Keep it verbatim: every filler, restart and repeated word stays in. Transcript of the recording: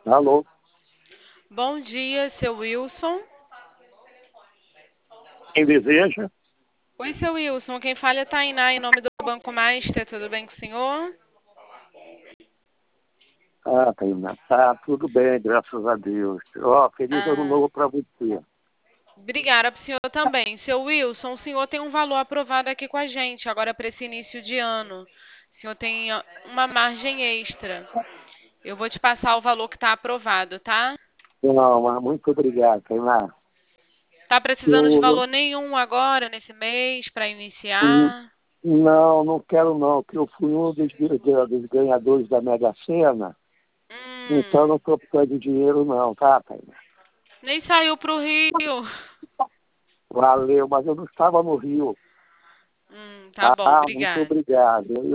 Alô? Bom dia, seu Wilson. Quem deseja? Oi, seu Wilson. Quem fala é Tainá, em nome do Banco Master. Tudo bem com o senhor? Ah, Tainá, tá tudo bem, graças a Deus. Ó, feliz ano Ah, novo para você. obrigada para o senhor também. Seu Wilson, o senhor tem um valor aprovado aqui com a gente, agora para esse início de ano. O senhor tem ó, uma margem extra. Eu vou te passar o valor que está aprovado, tá? Não, mas muito obrigado, Tainá. Tá precisando de Eu valor nenhum agora, nesse mês, para não, iniciar? não, não quero não, que eu fui um dos, dos ganhadores da Mega Sena, então Hum, não estou precisando de dinheiro não, tá, Tainá? nem saiu para o Rio. Valeu, mas eu não estava no Rio, Hum, tá bom, tá? Muito obrigada. obrigado.